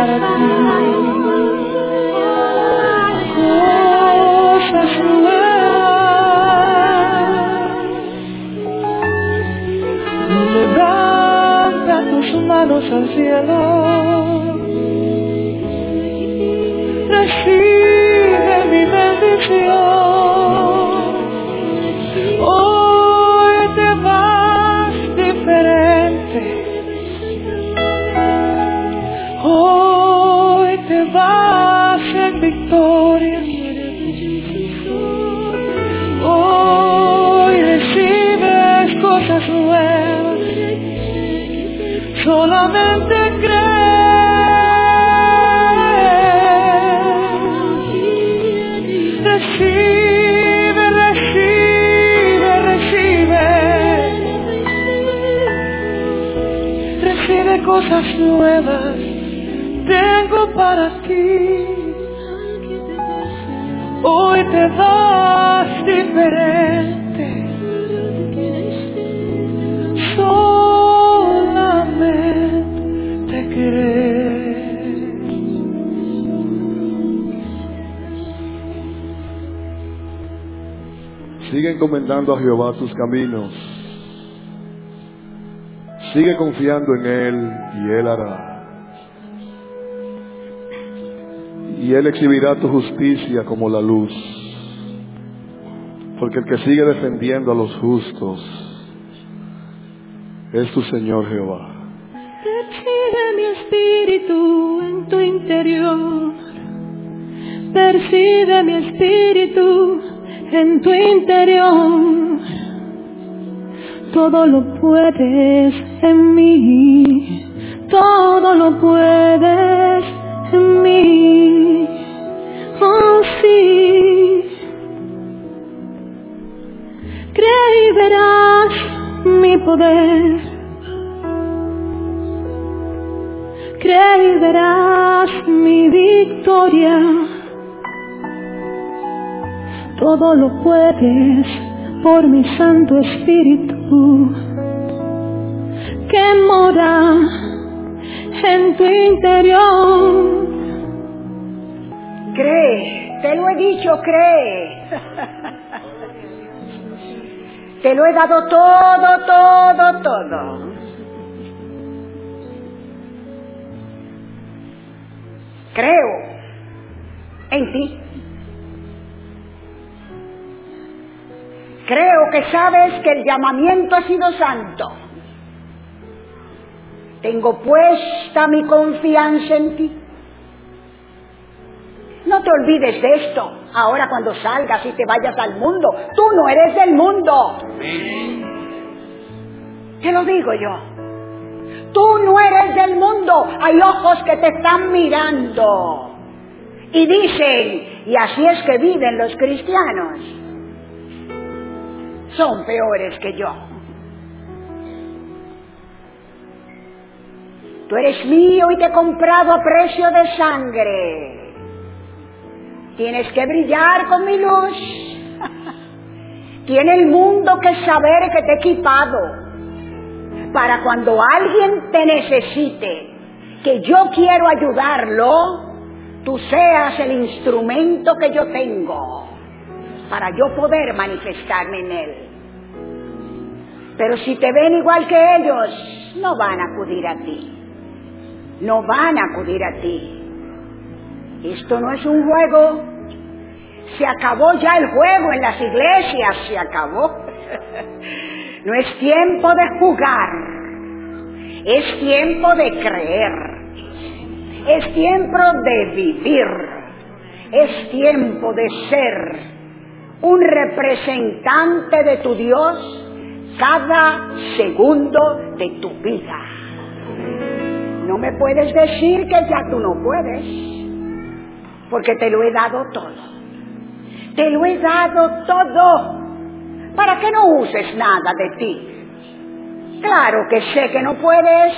para ti. Cosas nuevas. Levanta tus manos al cielo. Recibe mi bendición. Hoy te vas diferente. Hoy te vas en victoria. Hoy recibes cosas nuevas. Solamente cree. Recibe, recibe, recibe. Recibe cosas nuevas. Tengo para ti. Hoy te vas diferente. Solamente crees. Sigue encomendando a Jehová tus caminos. Sigue confiando en Él y Él hará. Y Él exhibirá tu justicia como la luz. Porque el que sigue defendiendo a los justos es tu Señor Jehová. Percibe mi espíritu en tu interior. Percibe mi espíritu en tu interior. Todo lo puedes en mí. Todo lo puedes en mí. Oh sí. Cree y verás mi poder. Cree y verás mi victoria. Todo lo puedes por mi Santo Espíritu que mora en tu interior. Cree, te lo he dicho, cree. Te lo he dado todo, todo, todo. Creo en ti. Creo que sabes que el llamamiento ha sido santo. Tengo puesta mi confianza en ti. No te olvides de esto. Ahora cuando salgas y te vayas al mundo, tú no eres del mundo. Te lo digo yo. Tú no eres del mundo. Hay ojos que te están mirando. Y dicen, y así es que viven los cristianos. Son peores que yo. Tú eres mío y te he comprado a precio de sangre. Tienes que brillar con mi luz. Tiene el mundo que saber que te he equipado para cuando alguien te necesite, que yo quiero ayudarlo, tú seas el instrumento que yo tengo para yo poder manifestarme en él. Pero si te ven igual que ellos, no van a acudir a ti. No van a acudir a ti. Esto no es un juego. Se acabó ya el juego en las iglesias, se acabó. No es tiempo de jugar. Es tiempo de creer. Es tiempo de vivir. Es tiempo de ser un representante de tu Dios cada segundo de tu vida. No me puedes decir que ya tú no puedes, porque te lo he dado todo. Te lo he dado todo. ¿Para qué no uses nada de ti? Claro que sé que no puedes,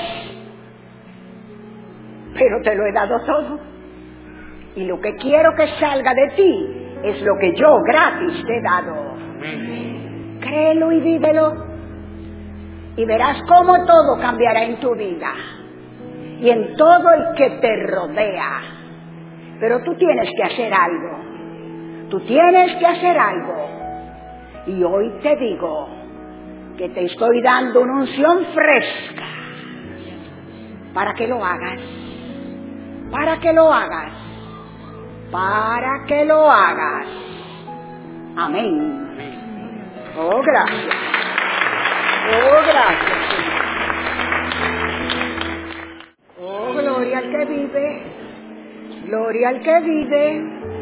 pero te lo he dado todo. Y lo que quiero que salga de ti es lo que yo gratis te he dado. Créelo y vívelo. Y verás cómo todo cambiará en tu vida. y en todo el que te rodea. Pero tú tienes que hacer algo. Tú tienes que hacer algo. Y hoy te digo que te estoy dando una unción fresca para que lo hagas. Para que lo hagas. Para que lo hagas. Amén. Oh, gracias. Oh, gracias, Señor. Oh, gloria al que vive. Gloria al que vive.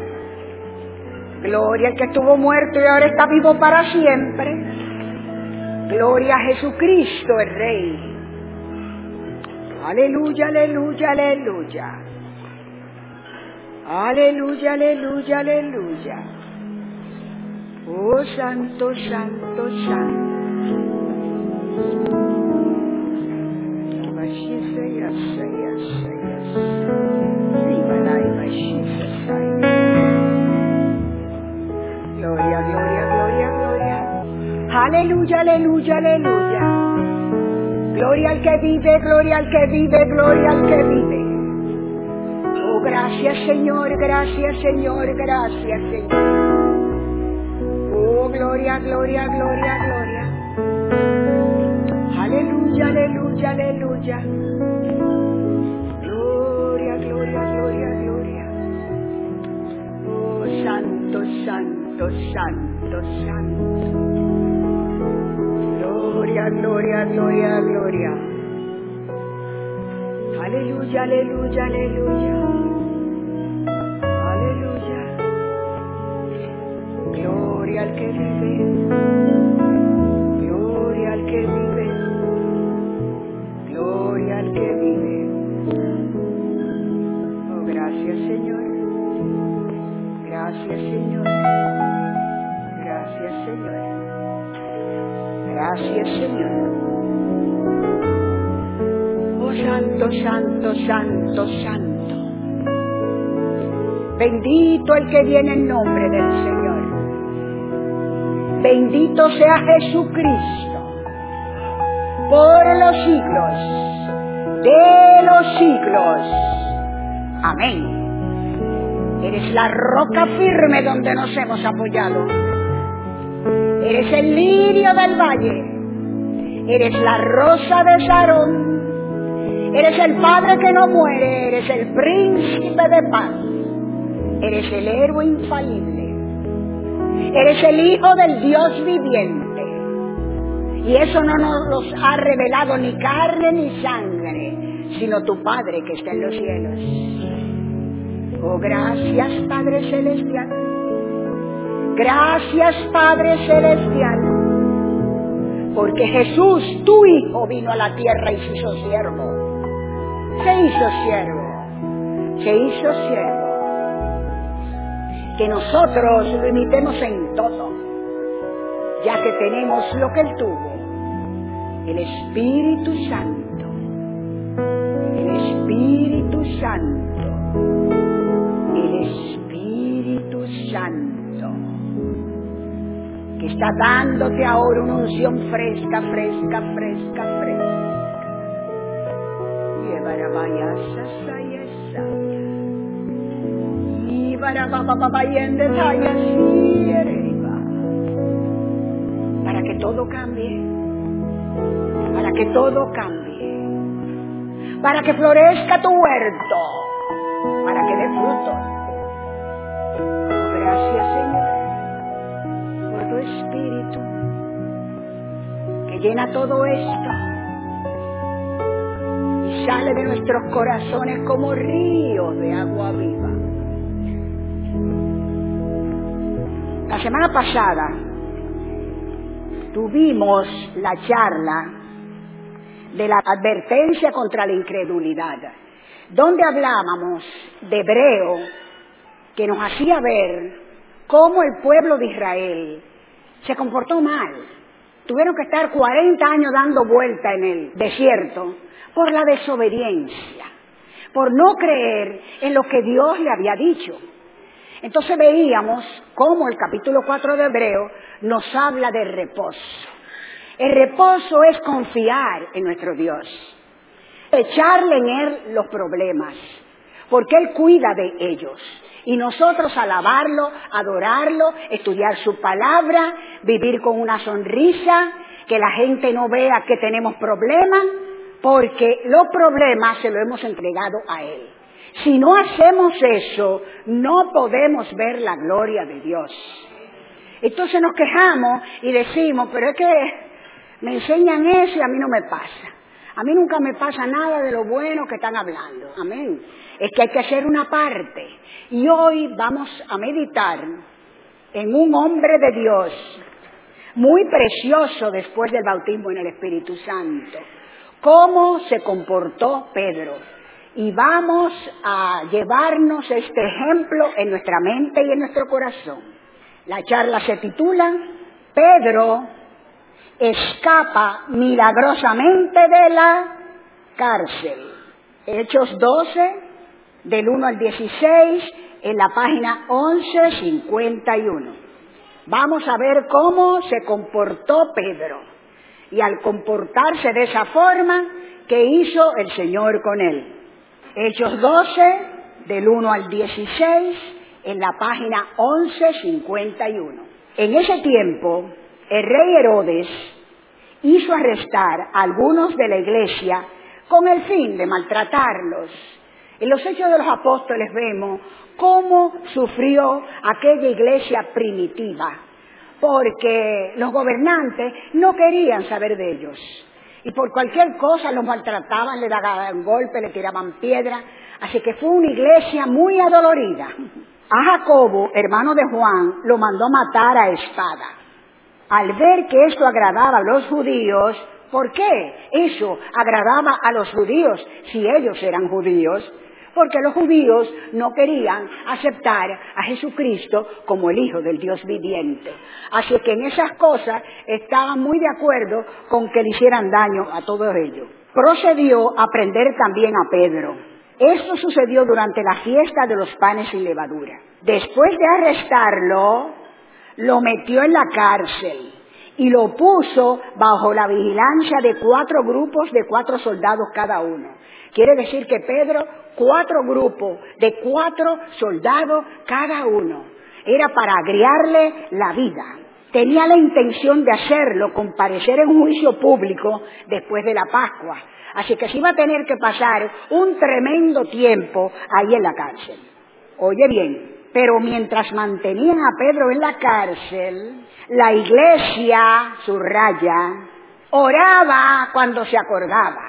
Gloria al que estuvo muerto y ahora está vivo para siempre. Gloria a Jesucristo, el Rey. Aleluya, aleluya, aleluya. Aleluya, aleluya, aleluya. Oh, santo, santo, santo. Gloria, gloria, gloria, gloria. Aleluya, aleluya, aleluya. Gloria al que vive, gloria al que vive, gloria al que vive. Oh, gracias, Señor, gracias, Señor, gracias, Señor. Oh, gloria, gloria, gloria, gloria. Aleluya, aleluya, aleluya. Gloria, gloria, gloria, gloria. Oh, santo, santo, santo, santo. Gloria, gloria, gloria, gloria. Aleluya, aleluya, aleluya. Aleluya. Gloria al que vive. Gloria al que vive. Gloria al que vive. Oh, gracias, Señor. Gracias, Señor. Gracias, Señor. Gracias, Señor. Oh, santo, santo, santo, santo. Bendito el que viene en nombre del Señor. Bendito sea Jesucristo por los siglos de los siglos. Amén. Eres la roca firme donde nos hemos apoyado. Eres el lirio del valle. Eres la rosa de Sarón. Eres el Padre que no muere. Eres el príncipe de paz. Eres el héroe infalible. Eres el Hijo del Dios viviente. Y eso no nos los ha revelado ni carne ni sangre, sino tu Padre que está en los cielos. Oh, gracias, Padre Celestial. Gracias, Padre Celestial. Porque Jesús, tu Hijo, vino a la tierra y se hizo siervo. Se hizo siervo. Se hizo siervo. Que nosotros lo imitemos en todo, ya que tenemos lo que Él tuvo, el Espíritu Santo, el Espíritu Santo, el Espíritu Santo, que está dándote ahora una unción fresca, fresca, fresca, fresca. Llevará vayasas a esa. Para que todo cambie, para que todo cambie, para que florezca tu huerto, para que dé fruto. Oh, gracias, Señor, por tu Espíritu que llena todo esto y sale de nuestros corazones como ríos de agua viva. La semana pasada tuvimos la charla de la advertencia contra la incredulidad, donde hablábamos de Hebreo, que nos hacía ver cómo el pueblo de Israel se comportó mal. Tuvieron que estar 40 años dando vuelta en el desierto por la desobediencia, por no creer en lo que Dios le había dicho. Entonces veíamos cómo el capítulo 4 de Hebreo nos habla de reposo. El reposo es confiar en nuestro Dios. echarle en Él los problemas, porque Él cuida de ellos. Y nosotros alabarlo, adorarlo, estudiar su palabra, vivir con una sonrisa, que la gente no vea que tenemos problemas, porque los problemas se los hemos entregado a Él. Si no hacemos eso, no podemos ver la gloria de Dios. Entonces nos quejamos y decimos, pero es que me enseñan eso y a mí no me pasa. A mí nunca me pasa nada de lo bueno que están hablando. Amén. Es que hay que hacer una parte. Y hoy vamos a meditar en un hombre de Dios muy precioso después del bautismo en el Espíritu Santo. Cómo se comportó Pedro. Y vamos a llevarnos este ejemplo en nuestra mente y en nuestro corazón. La charla se titula Pedro escapa milagrosamente de la cárcel. Hechos 12, del 1 al 16, en la página 1151. Vamos a ver cómo se comportó Pedro. Y al comportarse de esa forma, ¿qué hizo el Señor con él? Hechos 12, del 1 al 16, en la página 1151. En ese tiempo, el rey Herodes hizo arrestar a algunos de la iglesia con el fin de maltratarlos. En los Hechos de los Apóstoles vemos cómo sufrió aquella iglesia primitiva, porque los gobernantes no querían saber de ellos. Y por cualquier cosa los maltrataban, le daban golpes, le tiraban piedras. Así que fue una iglesia muy adolorida. A Jacobo, hermano de Juan, lo mandó matar a espada. Al ver que esto agradaba a los judíos, ¿por qué eso agradaba a los judíos si ellos eran judíos? Porque los judíos no querían aceptar a Jesucristo como el Hijo del Dios viviente. Así que en esas cosas estaban muy de acuerdo con que le hicieran daño a todos ellos. Procedió a prender también a Pedro. Esto sucedió durante la fiesta de los panes sin levadura. Después de arrestarlo, lo metió en la cárcel y lo puso bajo la vigilancia de 4 grupos de 4 soldados cada uno. Quiere decir que Pedro, 4 grupos de 4 soldados cada uno. Era para agriarle la vida. Tenía la intención de hacerlo, comparecer en un juicio público después de la Pascua. Así que se iba a tener que pasar un tremendo tiempo ahí en la cárcel. Oye bien, pero mientras mantenían a Pedro en la cárcel, la iglesia, subraya, oraba cuando se acordaba.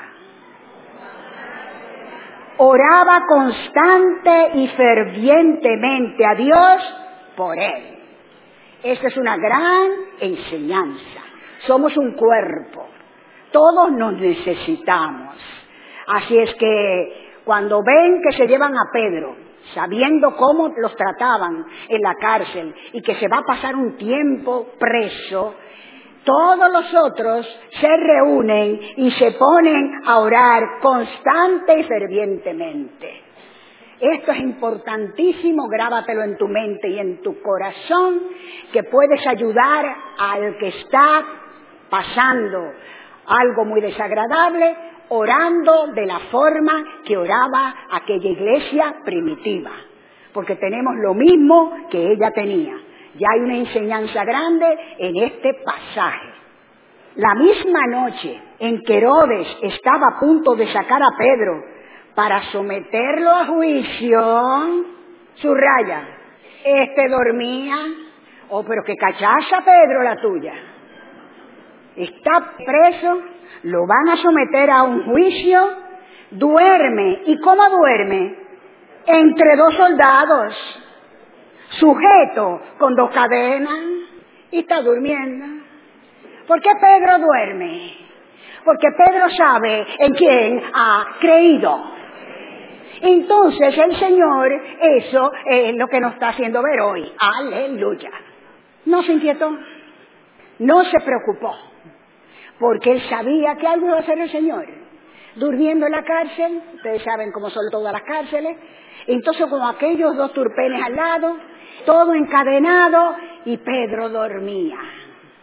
Oraba constante y fervientemente a Dios por él. Esta es una gran enseñanza. Somos un cuerpo. Todos nos necesitamos. Así es que cuando ven que se llevan a Pedro, sabiendo cómo los trataban en la cárcel y que se va a pasar un tiempo preso, todos los otros se reúnen y se ponen a orar constante y fervientemente. Esto es importantísimo, grábatelo en tu mente y en tu corazón, que puedes ayudar al que está pasando algo muy desagradable, orando de la forma que oraba aquella iglesia primitiva, porque tenemos lo mismo que ella tenía. Ya hay una enseñanza grande en este pasaje. La misma noche en que Herodes estaba a punto de sacar a Pedro para someterlo a juicio, subraya, dormía. Oh, pero qué cachaza, Pedro, la tuya. Está preso, lo van a someter a un juicio, duerme. ¿Y cómo duerme? Entre 2 soldados, sujeto con 2 cadenas, y está durmiendo. ¿Por qué Pedro duerme? Porque Pedro sabe en quién ha creído. Entonces el Señor, eso es lo que nos está haciendo ver hoy. Aleluya. No se inquietó, no se preocupó, porque él sabía que algo iba a hacer el Señor. Durmiendo en la cárcel, ustedes saben cómo son todas las cárceles, entonces con aquellos 2 turpenes al lado, todo encadenado, y Pedro dormía.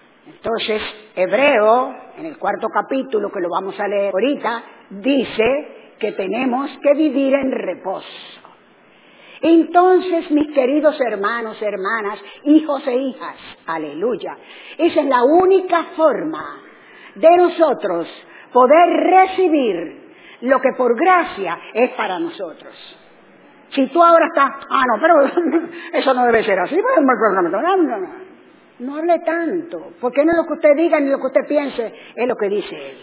Entonces, Hebreo, en el 4º capítulo, que lo vamos a leer ahorita, dice que tenemos que vivir en reposo. Entonces, mis queridos hermanos, hermanas, hijos e hijas, aleluya, esa es la única forma de nosotros poder recibir lo que por gracia es para nosotros. Si tú ahora estás, no, pero eso no debe ser así, no hable tanto, porque no es lo que usted diga ni lo que usted piense, es lo que dice Él.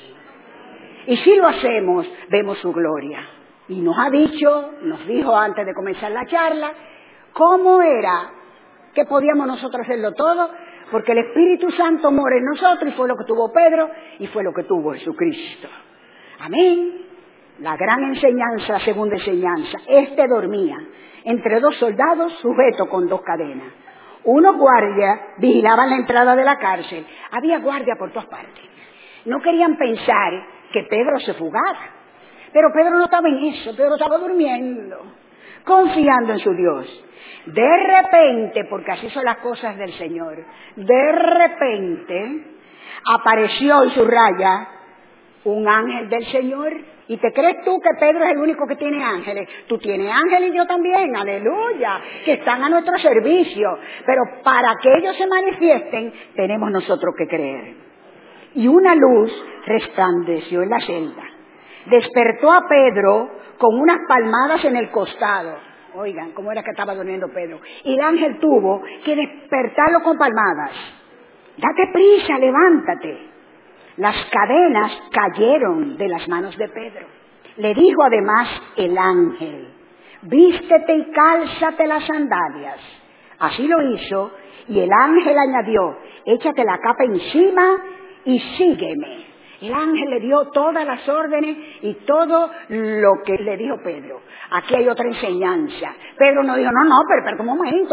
Y si lo hacemos, vemos su gloria. Y nos dijo antes de comenzar la charla, cómo era que podíamos nosotros hacerlo todo, porque el Espíritu Santo mora en nosotros, y fue lo que tuvo Pedro, y fue lo que tuvo Jesucristo. Amén. La gran enseñanza, la segunda enseñanza. Dormía entre 2 soldados sujeto con 2 cadenas. Unos guardias vigilaban la entrada de la cárcel. Había guardia por todas partes. No querían pensar que Pedro se fugara. Pero Pedro no estaba en eso, Pedro estaba durmiendo, confiando en su Dios. De repente, porque así son las cosas del Señor, de repente apareció y subraya un ángel del Señor. ¿Y te crees tú que Pedro es el único que tiene ángeles? Tú tienes ángeles y yo también, aleluya, que están a nuestro servicio. Pero para que ellos se manifiesten, tenemos nosotros que creer. Y una luz resplandeció en la celda. Despertó a Pedro con unas palmadas en el costado. Oigan, cómo era que estaba durmiendo Pedro. Y el ángel tuvo que despertarlo con palmadas. Date prisa, levántate. Las cadenas cayeron de las manos de Pedro. Le dijo además el ángel, vístete y cálzate las sandalias. Así lo hizo, y el ángel añadió, échate la capa encima y sígueme. El ángel le dio todas las órdenes y todo lo que le dijo Pedro. Aquí hay otra enseñanza. Pedro no dijo, no, pero un momento,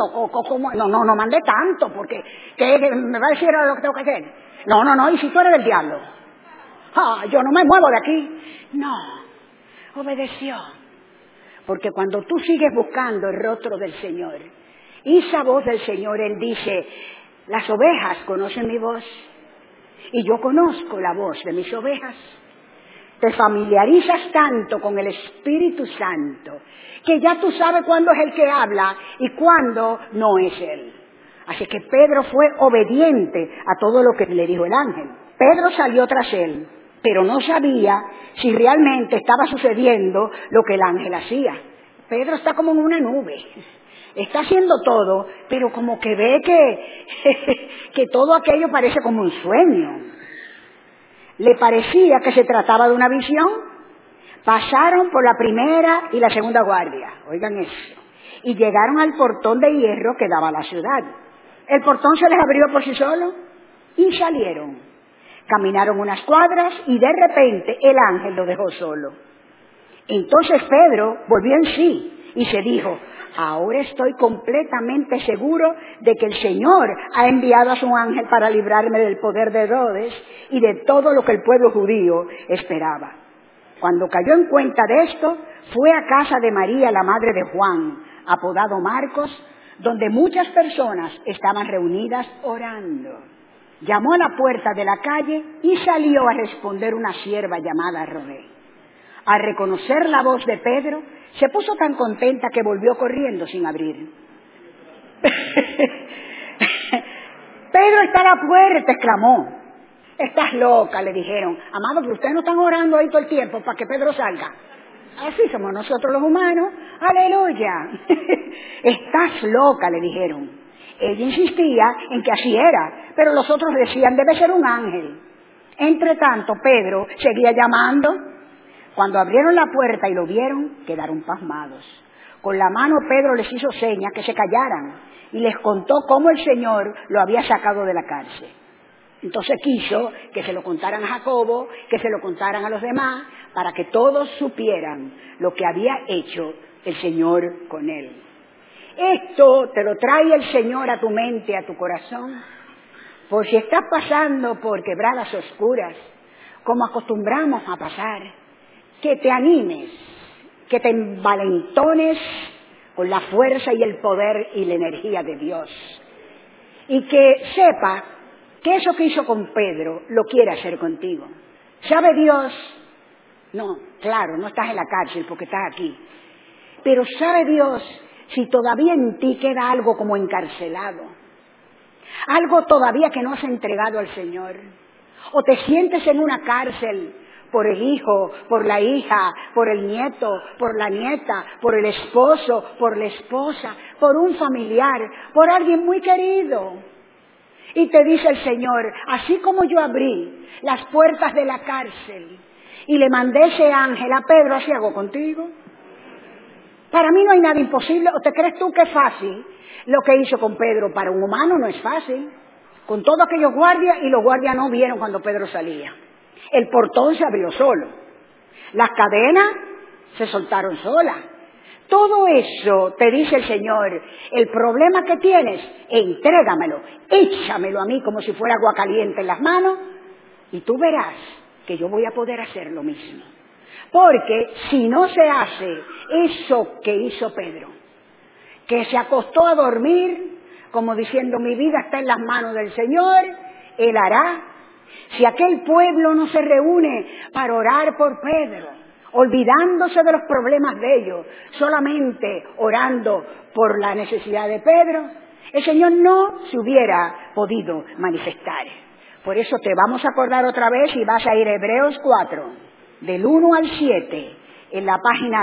no mande tanto, porque ¿qué me va a decir ahora lo que tengo que hacer? No, y si tú eres del diablo, yo no me muevo de aquí. No, obedeció. Porque cuando tú sigues buscando el rostro del Señor, y esa voz del Señor, Él dice, las ovejas conocen mi voz, y yo conozco la voz de mis ovejas. Te familiarizas tanto con el Espíritu Santo, que ya tú sabes cuándo es el que habla y cuándo no es Él. Así que Pedro fue obediente a todo lo que le dijo el ángel. Pedro salió tras él, pero no sabía si realmente estaba sucediendo lo que el ángel hacía. Pedro está como en una nube. Está haciendo todo, pero como que ve que todo aquello parece como un sueño. Le parecía que se trataba de una visión. Pasaron por la primera y la segunda guardia, oigan eso, y llegaron al portón de hierro que daba a la ciudad. El portón se les abrió por sí solo y salieron. Caminaron unas cuadras y de repente el ángel lo dejó solo. Entonces Pedro volvió en sí y se dijo, ahora estoy completamente seguro de que el Señor ha enviado a su ángel para librarme del poder de Herodes y de todo lo que el pueblo judío esperaba. Cuando cayó en cuenta de esto, fue a casa de María, la madre de Juan, apodado Marcos, donde muchas personas estaban reunidas orando. Llamó a la puerta de la calle y salió a responder una sierva llamada Rodé. Al reconocer la voz de Pedro, se puso tan contenta que volvió corriendo sin abrir. Pedro está a la puerta, exclamó. Estás loca, le dijeron. Amado, pero ustedes no están orando ahí todo el tiempo para que Pedro salga. Así somos nosotros los humanos. Aleluya. Estás loca, le dijeron. Ella insistía en que así era, pero los otros decían, debe ser un ángel. Entre tanto, Pedro seguía llamando. Cuando abrieron la puerta y lo vieron, quedaron pasmados. Con la mano Pedro les hizo señas que se callaran y les contó cómo el Señor lo había sacado de la cárcel. Entonces quiso que se lo contaran a Jacobo, que se lo contaran a los demás, para que todos supieran lo que había hecho el Señor con él. Esto te lo trae el Señor a tu mente, a tu corazón, por si estás pasando por quebradas oscuras, como acostumbramos a pasar, que te animes, que te envalentones con la fuerza y el poder y la energía de Dios. Y que sepa que eso que hizo con Pedro lo quiere hacer contigo. ¿Sabe Dios? No, claro, no estás en la cárcel porque estás aquí. Pero ¿sabe Dios si todavía en ti queda algo como encarcelado? Algo todavía que no has entregado al Señor. O te sientes en una cárcel por el hijo, por la hija, por el nieto, por la nieta, por el esposo, por la esposa, por un familiar, por alguien muy querido. Y te dice el Señor, así como yo abrí las puertas de la cárcel y le mandé ese ángel a Pedro, así hago contigo. Para mí no hay nada imposible. ¿O te crees tú que es fácil? Lo que hizo con Pedro para un humano no es fácil. Con todos aquellos guardias, y los guardias no vieron cuando Pedro salía. El portón se abrió solo. Las cadenas se soltaron solas. Todo eso te dice el Señor, el problema que tienes, entrégamelo, échamelo a mí como si fuera agua caliente en las manos, y tú verás que yo voy a poder hacer lo mismo. Porque si no se hace eso que hizo Pedro, que se acostó a dormir, como diciendo, mi vida está en las manos del Señor, Él hará. Si aquel pueblo no se reúne para orar por Pedro, olvidándose de los problemas de ellos, solamente orando por la necesidad de Pedro, el Señor no se hubiera podido manifestar. Por eso te vamos a acordar otra vez y vas a ir a Hebreos 4, del 1 al 7, en la página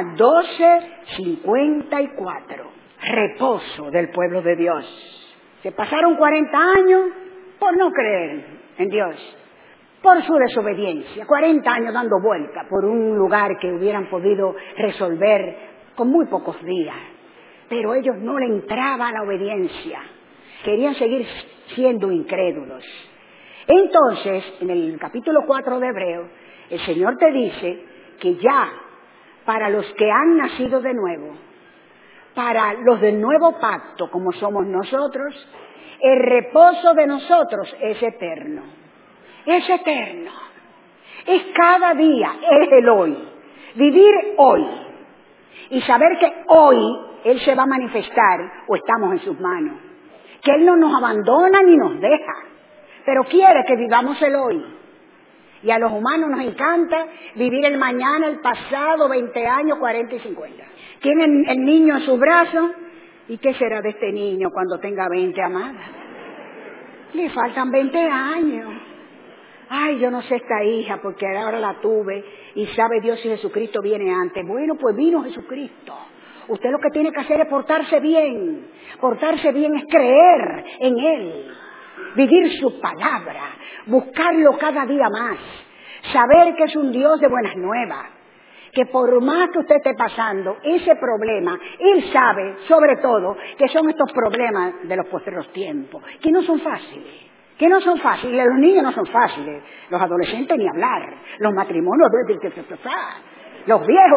1254. Reposo del pueblo de Dios. Se pasaron 40 años por no creer en Dios, por su desobediencia, 40 años dando vuelta por un lugar que hubieran podido resolver con muy pocos días. Pero ellos no le entraba la obediencia, querían seguir siendo incrédulos. Entonces, en el capítulo 4 de Hebreos, el Señor te dice que ya para los que han nacido de nuevo, para los del nuevo pacto como somos nosotros, el reposo de nosotros es eterno. Es eterno. Es cada día, es el hoy. Vivir hoy. Y saber que hoy Él se va a manifestar o estamos en sus manos. Que Él no nos abandona ni nos deja, pero quiere que vivamos el hoy. Y a los humanos nos encanta vivir el mañana, el pasado, 20 años, 40 y 50. Tienen el niño en sus brazos. ¿Y qué será de este niño cuando tenga 20, amada? Le faltan 20 años. Ay, yo no sé esta hija porque ahora la tuve y sabe Dios si Jesucristo viene antes. Bueno, pues vino Jesucristo. Usted lo que tiene que hacer es portarse bien. Portarse bien es creer en Él. Vivir su palabra. Buscarlo cada día más. Saber que es un Dios de buenas nuevas. Que por más que usted esté pasando ese problema, Él sabe, sobre todo, que son estos problemas de los postreros tiempos, que no son fáciles. Que no son fáciles, los niños no son fáciles, los adolescentes ni hablar, los matrimonios, los viejos,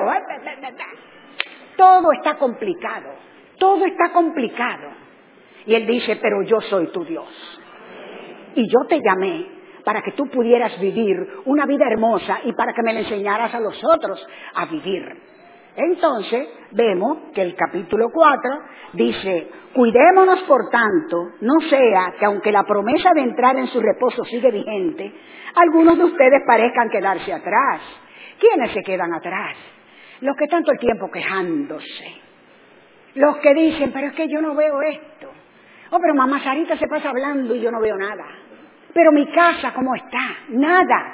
todo está complicado, todo está complicado. Y Él dice, pero yo soy tu Dios. Y yo te llamé para que tú pudieras vivir una vida hermosa y para que me la enseñaras a los otros a vivir. Entonces, vemos que el capítulo 4 dice, cuidémonos por tanto, no sea que aunque la promesa de entrar en su reposo sigue vigente, algunos de ustedes parezcan quedarse atrás. ¿Quiénes se quedan atrás? Los que están todo el tiempo quejándose. Los que dicen, pero es que yo no veo esto. Oh, pero mamá Sarita se pasa hablando y yo no veo nada. Pero mi casa, ¿cómo está? Nada.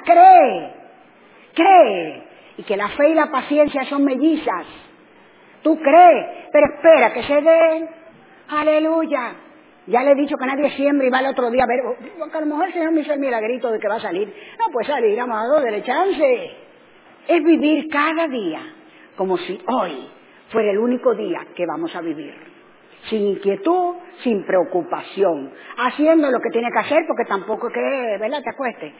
Cree. Y que la fe y la paciencia son mellizas. Tú crees, pero espera que se den. Aleluya. Ya le he dicho que nadie siembra y va el otro día a ver. A lo mejor el Señor me hizo el milagrito de que va a salir. No, pues salir, amado, dele chance. Es vivir cada día como si hoy fuera el único día que vamos a vivir. Sin inquietud, sin preocupación. Haciendo lo que tiene que hacer porque tampoco es que, ¿verdad?, te acuestes.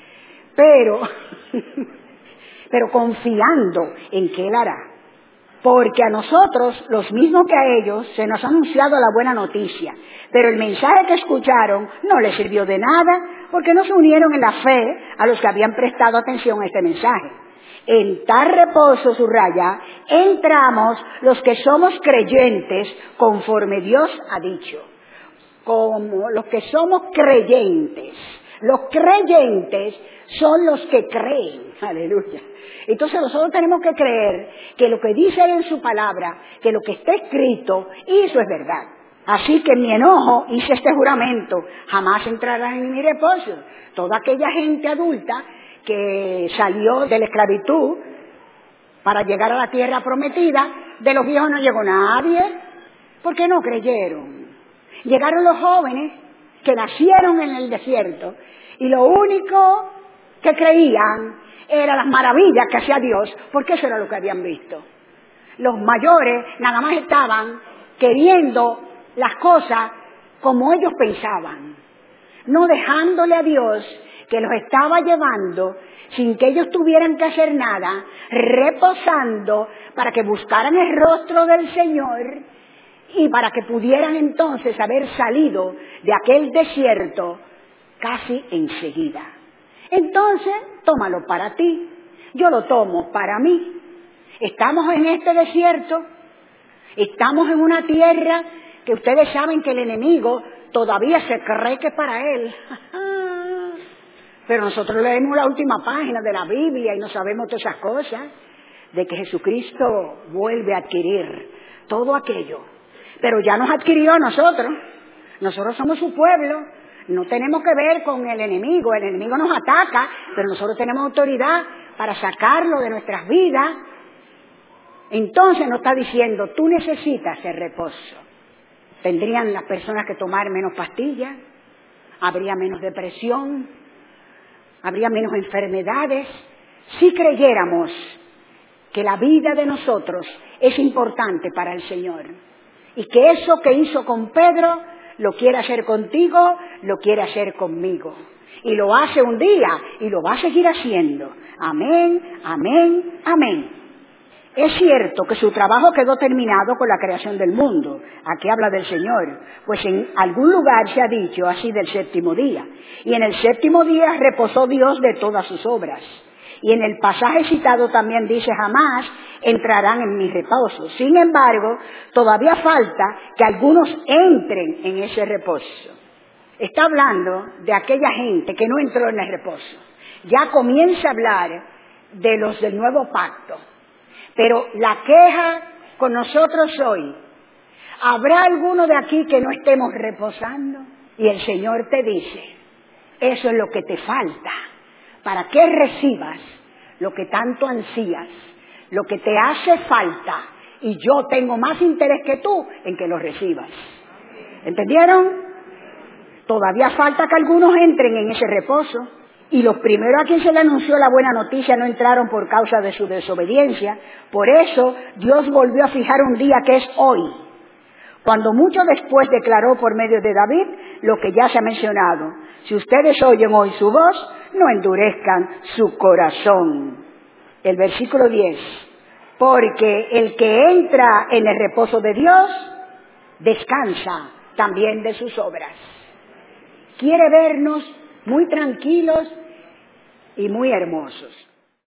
Pero confiando en que Él hará. Porque a nosotros, los mismos que a ellos, se nos ha anunciado la buena noticia. Pero el mensaje que escucharon no les sirvió de nada porque no se unieron en la fe a los que habían prestado atención a este mensaje. En tal reposo, subraya, entramos los que somos creyentes conforme Dios ha dicho. Como los que somos creyentes. Los creyentes son los que creen. Aleluya. Entonces nosotros tenemos que creer que lo que dice Él en su palabra, que lo que está escrito, eso es verdad. Así que en mi enojo hice este juramento, jamás entrarán en mi reposo. Toda aquella gente adulta que salió de la esclavitud para llegar a la tierra prometida, de los viejos no llegó nadie, porque no creyeron. Llegaron los jóvenes que nacieron en el desierto y lo único que creían eran las maravillas que hacía Dios, porque eso era lo que habían visto. Los mayores nada más estaban queriendo las cosas como ellos pensaban, no dejándole a Dios que los estaba llevando sin que ellos tuvieran que hacer nada, reposando para que buscaran el rostro del Señor y para que pudieran entonces haber salido de aquel desierto casi enseguida. Entonces, tómalo para ti, yo lo tomo para mí. Estamos en este desierto, estamos en una tierra que ustedes saben que el enemigo todavía se cree que es para él. Pero nosotros leemos la última página de la Biblia y no sabemos todas esas cosas, de que Jesucristo vuelve a adquirir todo aquello. Pero ya nos adquirió a nosotros. Nosotros somos su pueblo. No tenemos que ver con el enemigo nos ataca, pero nosotros tenemos autoridad para sacarlo de nuestras vidas. Entonces nos está diciendo, tú necesitas el reposo. Tendrían las personas que tomar menos pastillas, habría menos depresión, habría menos enfermedades, si creyéramos que la vida de nosotros es importante para el Señor. Y que eso que hizo con Pedro, lo quiere hacer contigo, lo quiere hacer conmigo. Y lo hace un día, y lo va a seguir haciendo. Amén, amén, amén. Es cierto que su trabajo quedó terminado con la creación del mundo. Aquí habla del Señor. Pues en algún lugar se ha dicho así del séptimo día. Y en el séptimo día reposó Dios de todas sus obras. Y en el pasaje citado también dice, jamás entrarán en mi reposo. Sin embargo, todavía falta que algunos entren en ese reposo. Está hablando de aquella gente que no entró en el reposo. Ya comienza a hablar de los del nuevo pacto. Pero la queja con nosotros hoy, ¿habrá alguno de aquí que no estemos reposando? Y el Señor te dice, eso es lo que te falta, para que recibas lo que tanto ansías, lo que te hace falta, y yo tengo más interés que tú en que lo recibas. ¿Entendieron? Todavía falta que algunos entren en ese reposo. Y los primeros a quien se le anunció la buena noticia no entraron por causa de su desobediencia. Por eso Dios volvió a fijar un día que es hoy, cuando mucho después declaró por medio de David lo que ya se ha mencionado. Si ustedes oyen hoy su voz, no endurezcan su corazón. El versículo 10. Porque el que entra en el reposo de Dios, descansa también de sus obras. Quiere vernos muy tranquilos y muy hermosos.